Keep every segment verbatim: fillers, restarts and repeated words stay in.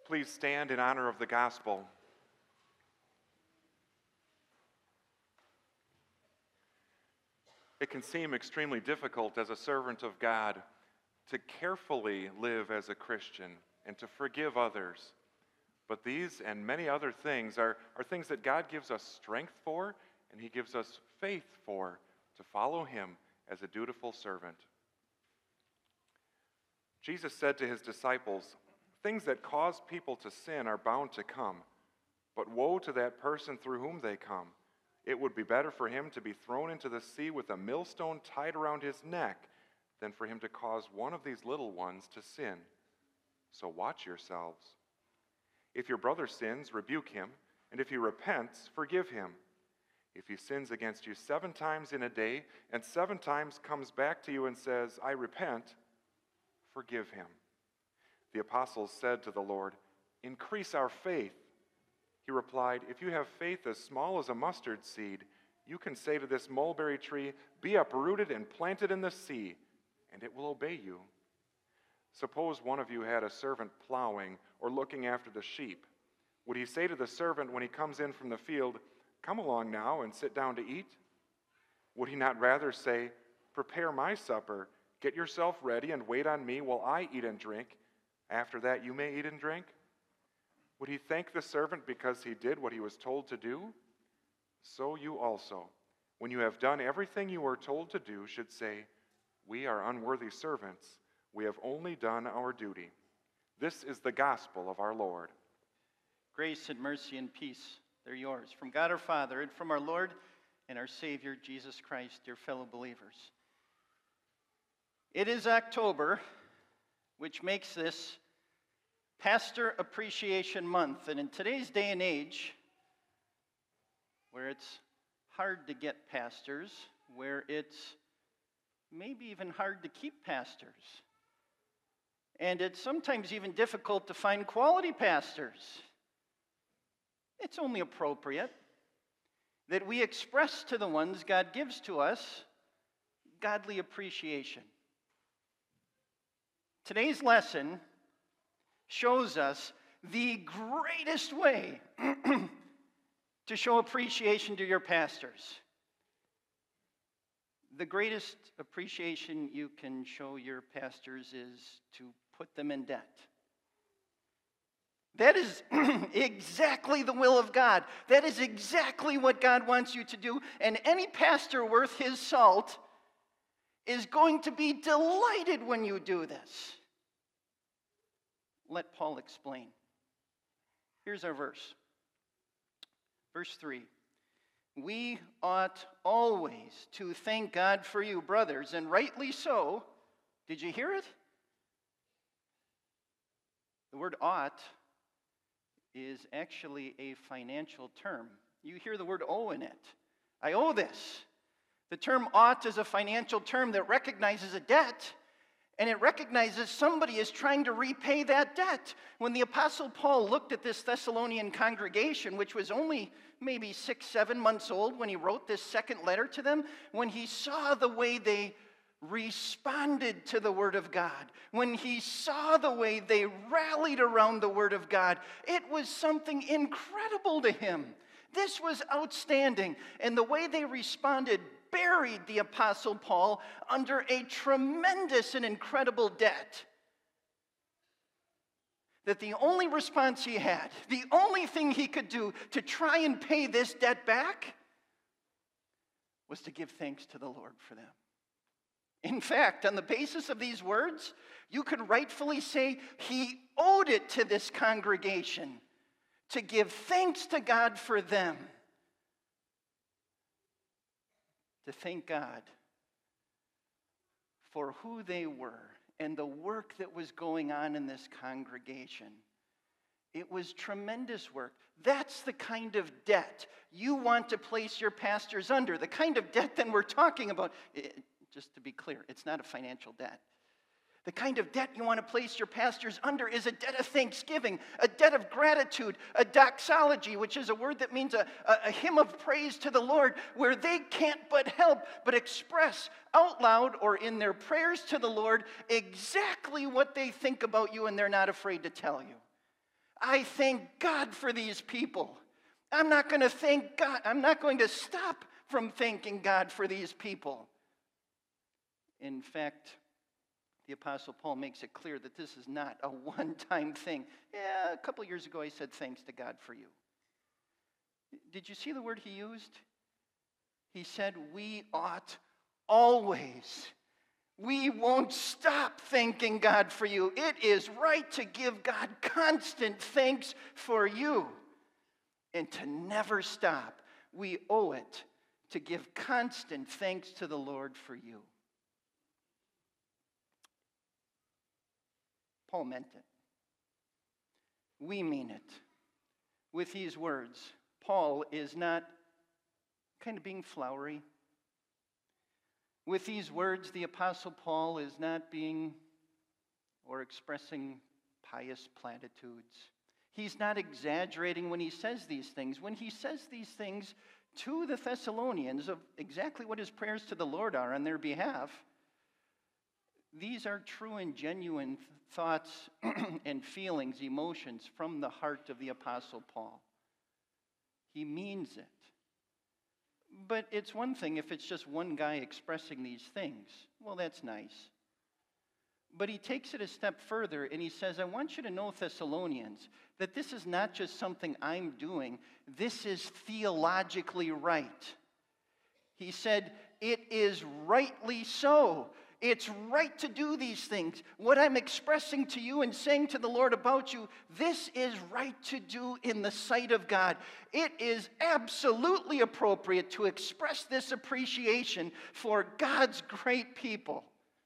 Please stand in honor of the gospel. It can seem extremely difficult as a servant of God to carefully live as a Christian and to forgive others. But these and many other things are, are things that God gives us strength for, and He gives us faith for, to follow Him as a dutiful servant. Jesus said to His disciples, "Things that cause people to sin are bound to come, but woe to that person through whom they come. It would be better for him to be thrown into the sea with a millstone tied around his neck than for him to cause one of these little ones to sin. So watch yourselves. If your brother sins, rebuke him, and if he repents, forgive him. If he sins against you seven times in a day, and seven times comes back to you and says, 'I repent,' forgive him." The apostles said to the Lord, "Increase our faith." He replied, "If you have faith as small as a mustard seed, you can say to this mulberry tree, 'Be uprooted and planted in the sea,' and it will obey you. Suppose one of you had a servant plowing or looking after the sheep. Would he say to the servant when he comes in from the field, 'Come along now and sit down to eat'? Would he not rather say, 'Prepare my supper, get yourself ready, and wait on me while I eat and drink. After that you may eat and drink'? Would he thank the servant because he did what he was told to do? So you also, when you have done everything you were told to do, should say, 'We are unworthy servants. We have only done our duty.' This is the gospel of our Lord." Grace and mercy and peace, they're yours, from God our Father and from our Lord and our Savior, Jesus Christ, dear fellow believers. It is October, which makes this Pastor Appreciation Month. And in today's day and age, where it's hard to get pastors, where it's maybe even hard to keep pastors, and it's sometimes even difficult to find quality pastors, it's only appropriate that we express to the ones God gives to us godly appreciation. Today's lesson shows us the greatest way to show appreciation to your pastors. The greatest appreciation you can show your pastors is to put them in debt. That is exactly the will of God. That is exactly what God wants you to do. And any pastor worth his salt is going to be delighted when you do this. Let Paul explain. Here's our verse. Verse three. "We ought always to thank God for you, brothers, and rightly so." Did you hear it? The word ought is actually a financial term. You hear the word owe in it. I owe this. The term ought is a financial term that recognizes a debt, and it recognizes somebody is trying to repay that debt. When the Apostle Paul looked at this Thessalonian congregation, which was only maybe six, seven months old when he wrote this second letter to them, when he saw the way they responded to the Word of God, when he saw the way they rallied around the Word of God, it was something incredible to him. This was outstanding. And the way they responded buried the Apostle Paul under a tremendous and incredible debt. That the only response he had, the only thing he could do to try and pay this debt back, was to give thanks to the Lord for them. In fact, on the basis of these words, you could rightfully say he owed it to this congregation to give thanks to God for them. To thank God for who they were and the work that was going on in this congregation. It was tremendous work. That's the kind of debt you want to place your pastors under. The kind of debt that we're talking about. It, just to be clear, it's not a financial debt. The kind of debt you want to place your pastors under is a debt of thanksgiving, a debt of gratitude, a doxology, which is a word that means a, a, a hymn of praise to the Lord, where they can't but help but express out loud or in their prayers to the Lord exactly what they think about you, and they're not afraid to tell you. I thank God for these people. I'm not going to thank God. I'm not going to stop from thanking God for these people. In fact, the Apostle Paul makes it clear that this is not a one-time thing. Yeah, a couple years ago I said thanks to God for you. Did you see the word he used? He said, we ought always. We won't stop thanking God for you. It is right to give God constant thanks for you and to never stop. We owe it to give constant thanks to the Lord for you. Paul meant it. We mean it. With these words, Paul is not kind of being flowery. With these words, the Apostle Paul is not being or expressing pious platitudes. He's not exaggerating when he says these things. When he says these things to the Thessalonians of exactly what his prayers to the Lord are on their behalf, these are true and genuine thoughts and feelings, emotions from the heart of the Apostle Paul. He means it. But it's one thing if it's just one guy expressing these things. Well, that's nice. But he takes it a step further and he says, I want you to know, Thessalonians, that this is not just something I'm doing. This is theologically right. He said, it is rightly so. It's right to do these things. What I'm expressing to you and saying to the Lord about you, this is right to do in the sight of God. It is absolutely appropriate to express this appreciation for God's great people.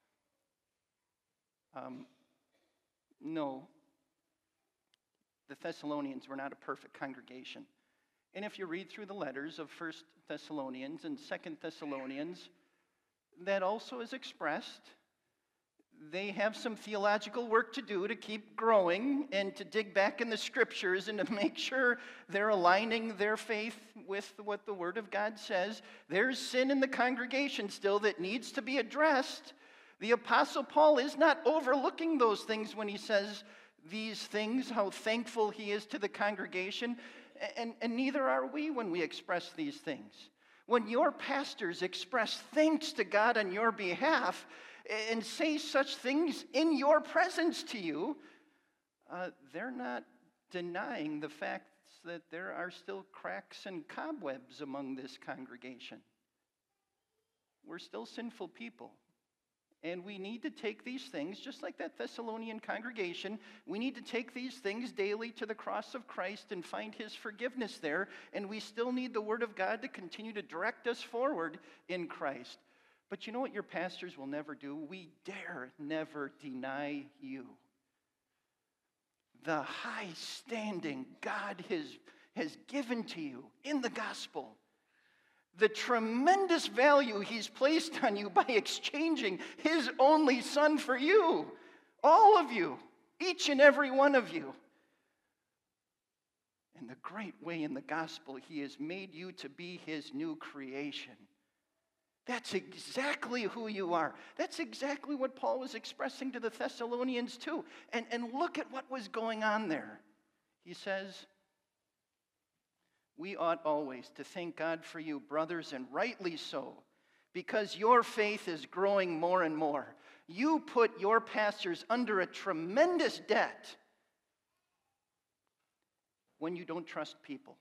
Um, no, the Thessalonians were not a perfect congregation. And if you read through the letters of First Thessalonians and Second Thessalonians, that also is expressed. They have some theological work to do to keep growing and to dig back in the scriptures and to make sure they're aligning their faith with what the Word of God says. There's sin in the congregation still that needs to be addressed. The Apostle Paul is not overlooking those things when he says these things, how thankful he is to the congregation, and, and neither are we when we express these things. When your pastors express thanks to God on your behalf and say such things in your presence to you, uh, they're not denying the fact that there are still cracks and cobwebs among this congregation. We're still sinful people. And we need to take these things, just like that Thessalonian congregation, we need to take these things daily to the cross of Christ and find his forgiveness there. And we still need the Word of God to continue to direct us forward in Christ. But you know what your pastors will never do? We dare never deny you. The high standing God has, has given to you in the gospel. The tremendous value he's placed on you by exchanging his only son for you. All of you. Each and every one of you. And the great way in the gospel, he has made you to be his new creation. That's exactly who you are. That's exactly what Paul was expressing to the Thessalonians too. And, and look at what was going on there. He says, we ought always to thank God for you, brothers, and rightly so, because your faith is growing more and more. You put your pastors under a tremendous debt when you don't trust people.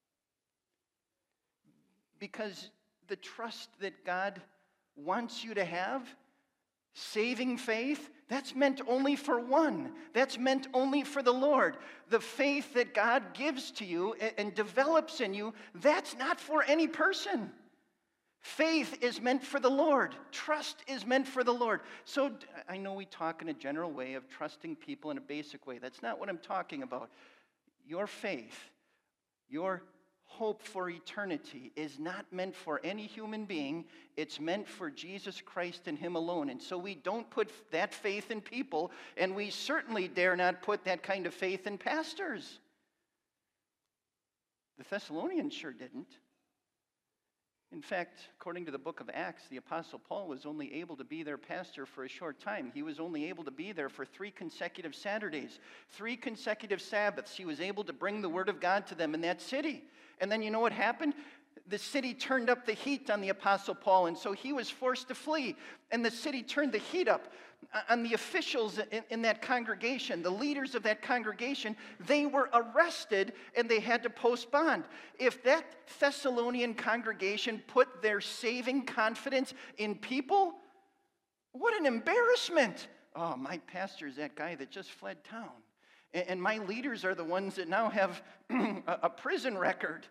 Because the trust that God wants you to have, saving faith, that's meant only for one. That's meant only for the Lord. The faith that God gives to you and develops in you, that's not for any person. Faith is meant for the Lord. Trust is meant for the Lord. So I know we talk in a general way of trusting people in a basic way. That's not what I'm talking about. Your faith, your hope for eternity is not meant for any human being. It's meant for Jesus Christ and him alone. And so we don't put that faith in people, and we certainly dare not put that kind of faith in pastors. The Thessalonians sure didn't. In fact, according to the book of Acts, the Apostle Paul was only able to be their pastor for a short time. He was only able to be there for three consecutive Saturdays, three consecutive Sabbaths. He was able to bring the word of God to them in that city. And then you know what happened? The city turned up the heat on the Apostle Paul, and so he was forced to flee. And the city turned the heat up on the officials in, in that congregation, the leaders of that congregation. They were arrested, and they had to post bond. If that Thessalonian congregation put their saving confidence in people, what an embarrassment. Oh, my pastor is that guy that just fled town. And, and my leaders are the ones that now have a, a prison record.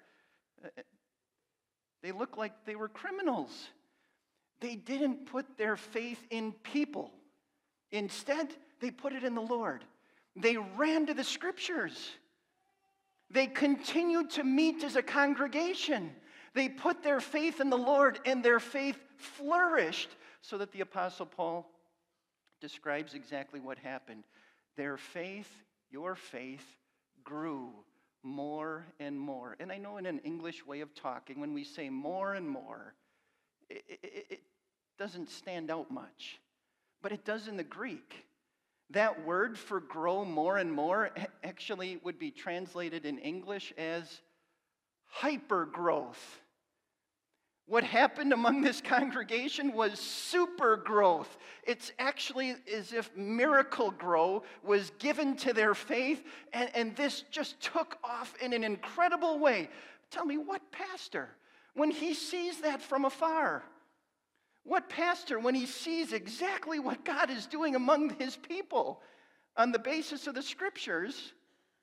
They look like they were criminals. They didn't put their faith in people. Instead, they put it in the Lord. They ran to the Scriptures. They continued to meet as a congregation. They put their faith in the Lord, and their faith flourished, so that the Apostle Paul describes exactly what happened. Their faith, your faith, grew more and more. And I know in an English way of talking, when we say more and more, it, it, it doesn't stand out much. But it does in the Greek. That word for grow more and more actually would be translated in English as hypergrowth. What happened among this congregation was super growth. It's actually as if miracle grow was given to their faith, and, and this just took off in an incredible way. Tell me, what pastor, when he sees that from afar, what pastor, when he sees exactly what God is doing among his people on the basis of the Scriptures,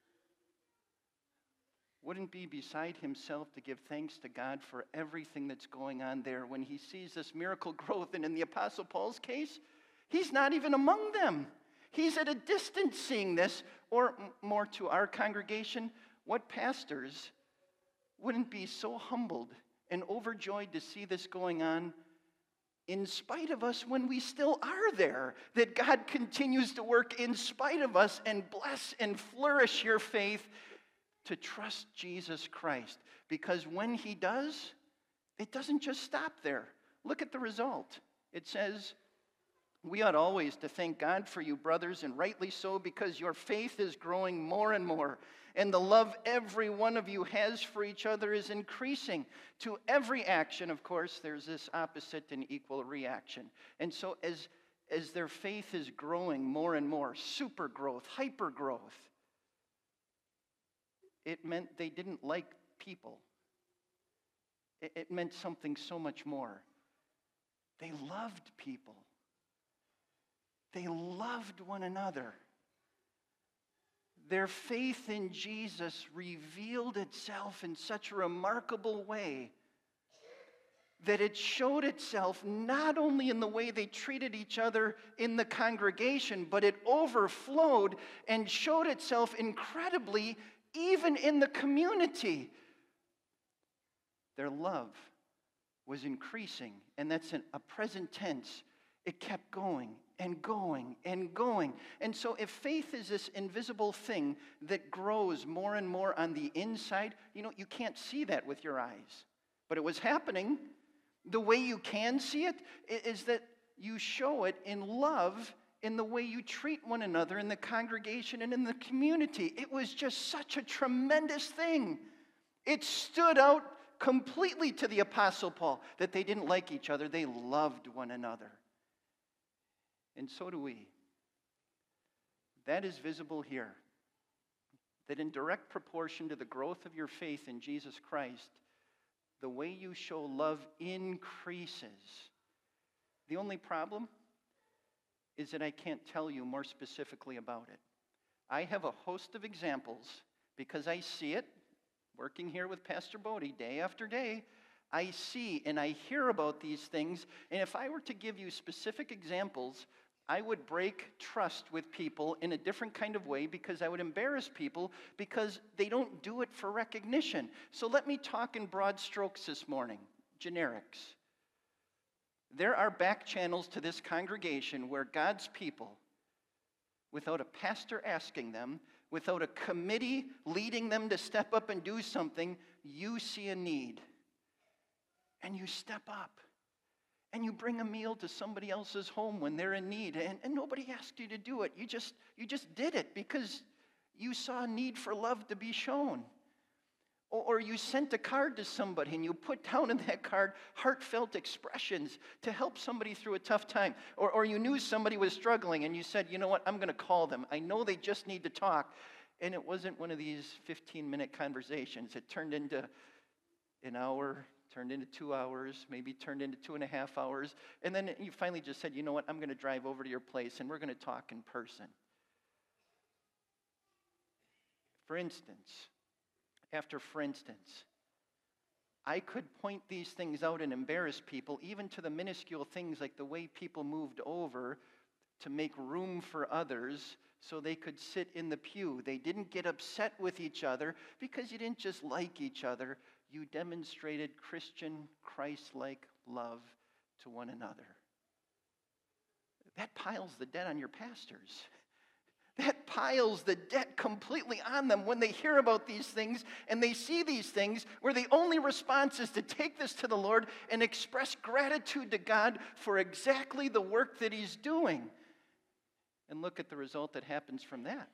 wouldn't be beside himself to give thanks to God for everything that's going on there when he sees this miracle growth? And in the Apostle Paul's case, he's not even among them. He's at a distance seeing this. Or more to our congregation, what pastors wouldn't be so humbled and overjoyed to see this going on in spite of us when we still are there, that God continues to work in spite of us and bless and flourish your faith to trust Jesus Christ. Because when he does, it doesn't just stop there. Look at the result. It says, we ought always to thank God for you, brothers, and rightly so, because your faith is growing more and more, and the love every one of you has for each other is increasing. To every action, of course, there's this opposite and equal reaction. And so as, as their faith is growing more and more, super growth, hyper growth, it meant they didn't like people. It, it meant something so much more. They loved people. They loved one another. Their faith in Jesus revealed itself in such a remarkable way that it showed itself not only in the way they treated each other in the congregation, but it overflowed and showed itself incredibly even in the community. Their love was increasing, and that's an, a present tense. It kept going and going and going. And so if faith is this invisible thing that grows more and more on the inside, you know, you can't see that with your eyes. But it was happening. The way you can see it is that you show it in love in the way you treat one another in the congregation and in the community. It was just such a tremendous thing. It stood out completely to the Apostle Paul that they didn't like each other. They loved one another. And so do we. That is visible here. That in direct proportion to the growth of your faith in Jesus Christ, the way you show love increases. The only problem is that I can't tell you more specifically about it. I have a host of examples because I see it working here with Pastor Bodie day after day. I see and I hear about these things, and if I were to give you specific examples, I would break trust with people in a different kind of way because I would embarrass people because they don't do it for recognition. So let me talk in broad strokes this morning, generics. There are back channels to this congregation where God's people, without a pastor asking them, without a committee leading them to step up and do something, you see a need. and you step up and you bring a meal to somebody else's home when they're in need, and, and nobody asked you to do it. You just, you just did it because you saw a need for love to be shown. Or, or you sent a card to somebody and you put down in that card heartfelt expressions to help somebody through a tough time. Or, or you knew somebody was struggling and you said, you know what, I'm going to call them. I know they just need to talk. And it wasn't one of these fifteen-minute conversations. It turned into an hour, turned into two hours, maybe turned into two and a half hours. And then you finally just said, you know what, I'm going to drive over to your place and we're going to talk in person. For instance, after for instance, I could point these things out and embarrass people, even to the minuscule things like the way people moved over to make room for others so they could sit in the pew. They didn't get upset with each other because you didn't just like each other. You demonstrated Christian, Christ-like love to one another. That piles the debt on your pastors. That piles the debt completely on them when they hear about these things and they see these things where the only response is to take this to the Lord and express gratitude to God for exactly the work that He's doing. And look at the result that happens from that.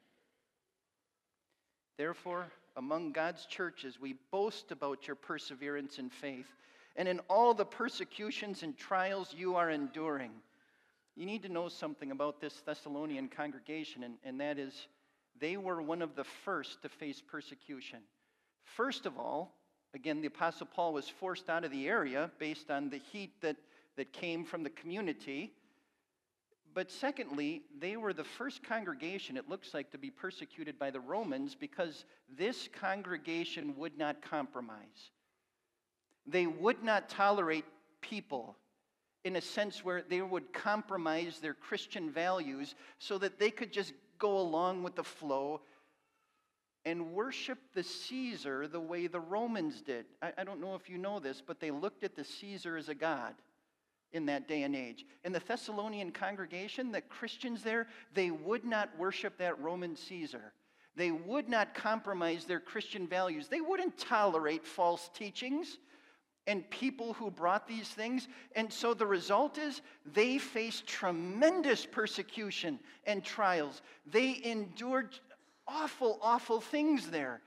Therefore, among God's churches, we boast about your perseverance in faith and in all the persecutions and trials you are enduring. You need to know something about this Thessalonian congregation, and, and that is they were one of the first to face persecution. First of all, again, the Apostle Paul was forced out of the area based on the heat that, that came from the community. But secondly, they were the first congregation, it looks like, to be persecuted by the Romans because this congregation would not compromise. They would not tolerate people in a sense where they would compromise their Christian values so that they could just go along with the flow and worship the Caesar the way the Romans did. I, I don't know if you know this, but they looked at the Caesar as a god in that day and age. In the Thessalonian congregation, the Christians there, they would not worship that Roman Caesar. They would not compromise their Christian values. They wouldn't tolerate false teachings and people who brought these things. And so the result is they faced tremendous persecution and trials. They endured awful, awful things there.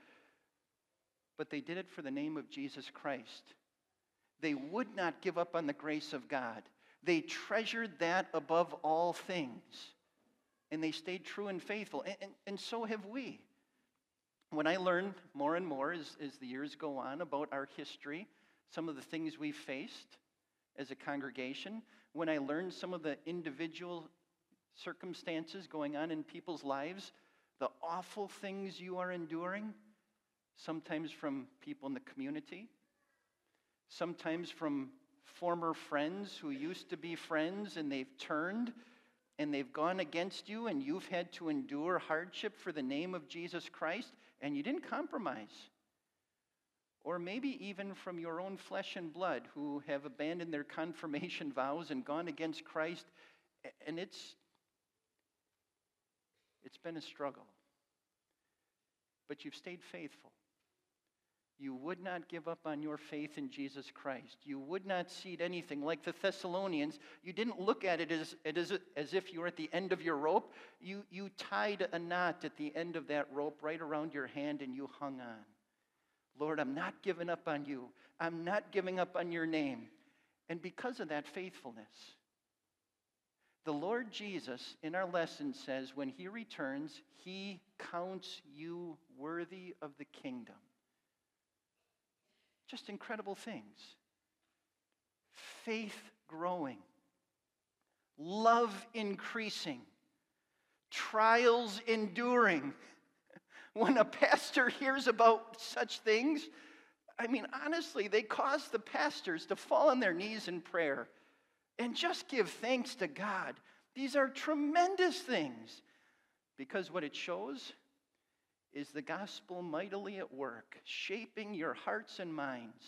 But they did it for the name of Jesus Christ. They would not give up on the grace of God. They treasured that above all things. And they stayed true and faithful. And, and, and so have we. When I learn more and more as, as the years go on about our history, some of the things we've faced as a congregation, when I learned some of the individual circumstances going on in people's lives, the awful things you are enduring, sometimes from people in the community, sometimes from former friends who used to be friends and they've turned and they've gone against you and you've had to endure hardship for the name of Jesus Christ and you didn't compromise. Or maybe even from your own flesh and blood who have abandoned their confirmation vows and gone against Christ, and it's it's been a struggle. But you've stayed faithful. You would not give up on your faith in Jesus Christ. You would not cede anything. Like the Thessalonians, you didn't look at it as, as, as if you were at the end of your rope. You, you tied a knot at the end of that rope right around your hand and you hung on. Lord, I'm not giving up on you. I'm not giving up on your name. And because of that faithfulness, the Lord Jesus in our lesson says when he returns, he counts you worthy of the kingdom. Just incredible things. Faith growing, love increasing, trials enduring. When a pastor hears about such things, I mean, honestly, they cause the pastors to fall on their knees in prayer and just give thanks to God. These are tremendous things because what it shows is the gospel mightily at work, shaping your hearts and minds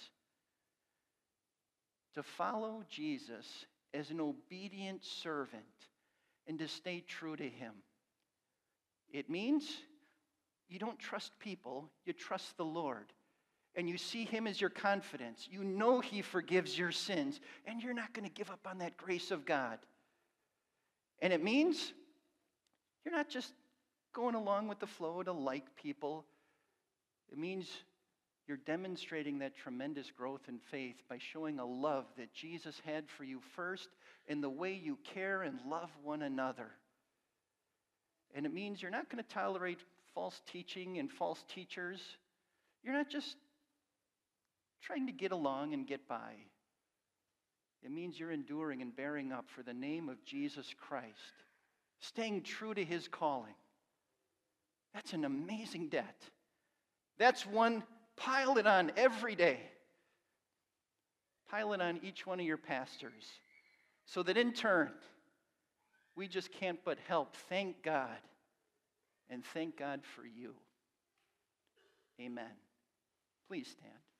to follow Jesus as an obedient servant and to stay true to him. It means you don't trust people, you trust the Lord. and you see him as your confidence, you know he forgives your sins, and you're not going to give up on that grace of God. And it means you're not just going along with the flow to like people. It means you're demonstrating that tremendous growth in faith by showing a love that Jesus had for you first in the way you care and love one another. And it means you're not going to tolerate false teaching and false teachers. You're not just trying to get along and get by. It means you're enduring and bearing up for the name of Jesus Christ, staying true to his calling. That's an amazing debt. That's one, pile it on every day. Pile it on each one of your pastors, so that in turn, we just can't but help thank God and thank God for you. Amen. Please stand.